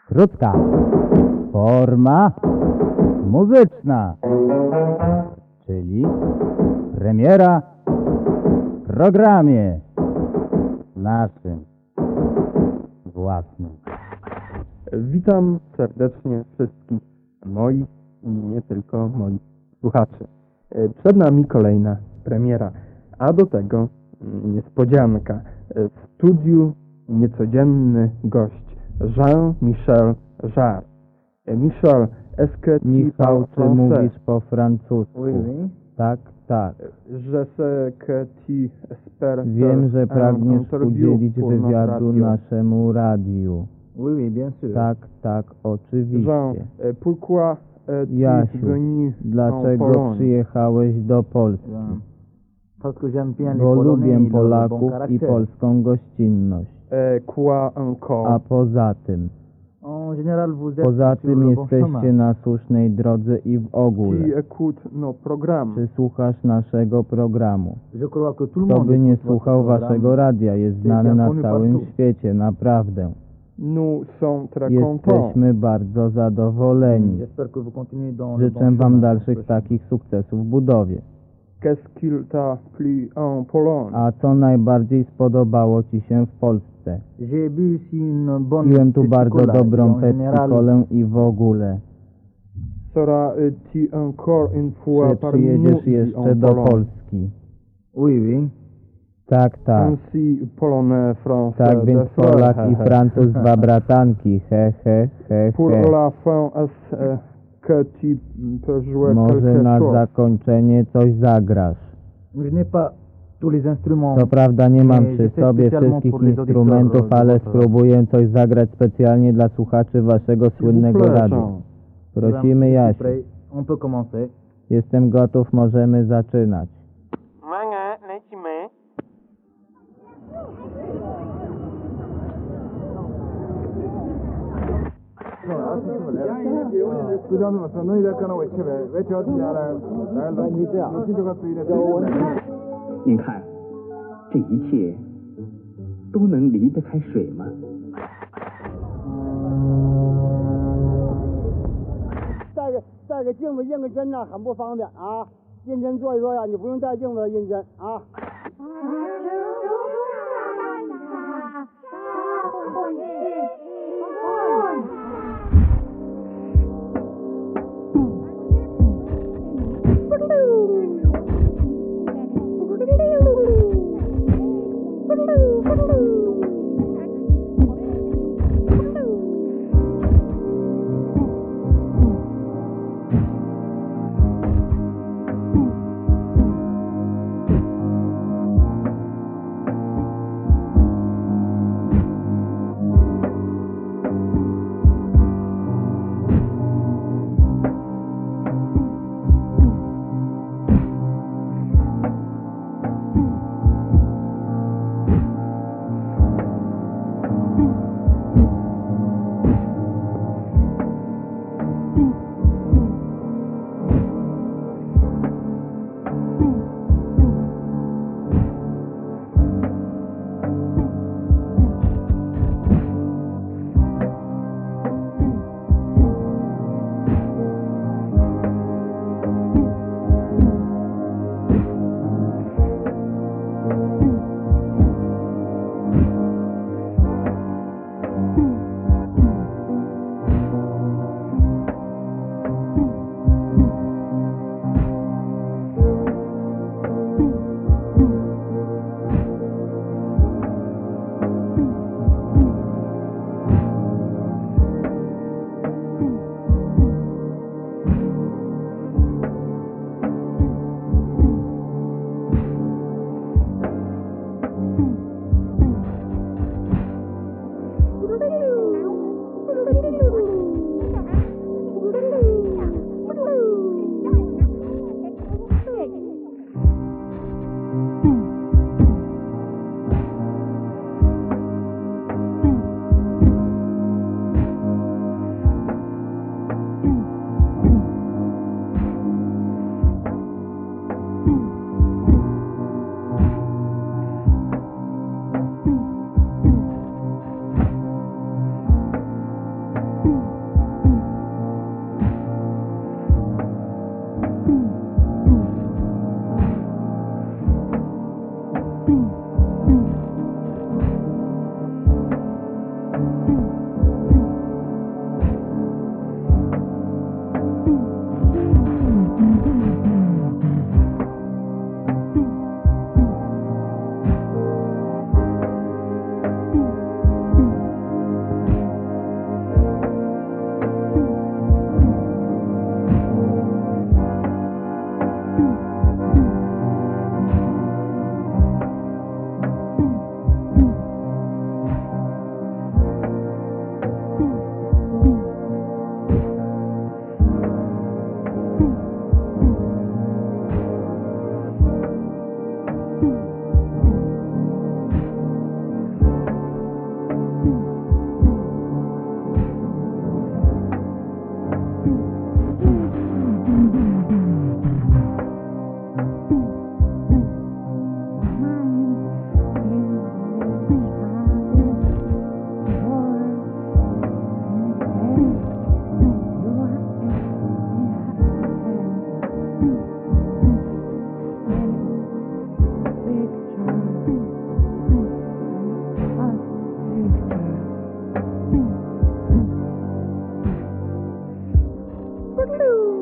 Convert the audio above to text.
Krótka forma muzyczna, czyli premiera w programie naszym własnym. Witam serdecznie wszystkich moich i nie tylko moich słuchaczy. Przed nami kolejna premiera, a do tego niespodzianka. W studiu niecodzienny gość Jean-Michel Jarre. Michel, est-ce que tu Michał, parles czy français? mówisz po francusku? Oui, oui. Tak, tak. Je sais que tu espères Wiem, że faire un pragniesz interview udzielić pour notre wywiadu radio. naszemu radiu. Oui, oui, bien sûr. Tak, tak, Jean, oczywiście. pourquoi es-tu Jasiu, venu en dlaczego Pologne? przyjechałeś do Polski? Parce que j'aime bien les Bo Polonais, lubię ils ont le bon Polaków i caractère. polską gościnność. Quoi encore? A poza tym, En général, vous êtes poza sur tym le bon jesteście chemin. na słusznej drodze i w ogóle. Tu écoutes nos programmes. Czy słuchasz naszego programu? Je crois que tout le Kto monde by nie écoute votre słuchał programme. waszego radia, jest znany na connu całym partout. świecie, naprawdę. Nous sommes très contents. Jesteśmy bardzo zadowoleni. J'espère que vous continuez dans le Życzę bon wam chemin. dalszych takich sukcesów w budowie. Qu'est-ce qu'il t'a plu en Pologne? A co najbardziej spodobało ci się w Polsce? J'ai bu ici une bonne Piłem tu bardzo Pepsi-Cola, dobrą et en général, Pepsi-Colę i w ogóle. Seras-tu encore une fois Czy parmi nous przyjedziesz ici jeszcze en do Pologne? Polski? Oui, oui. Tak, tak. Ainsi, Polonais, Français, Tak, więc des frères. Polak i Francuz, dwa bratanki. He, he, he, Pour he. la fin, est-ce que tu peux jouer Może quelque na chose? zakończenie coś zagrasz. Je n'ai pas tous les instruments. Co prawda nie mam Mais przy je fais sobie spécialement wszystkich pour les auditeurs instrumentów, de ale votre- spróbuję coś zagrać specjalnie dla słuchaczy waszego S'il vous słynnego plaît, radia. Jean. Prosimy, Je suis Jasiu. prêt. On peut commencer. Jestem gotów, możemy zaczynać. Uwaga, lecimy. Dạ. 您看，这一切都能离得开水吗？ 带个镜子印个针呐、很不方便啊。印针做一做呀，你不用带镜子印针啊。 Lou.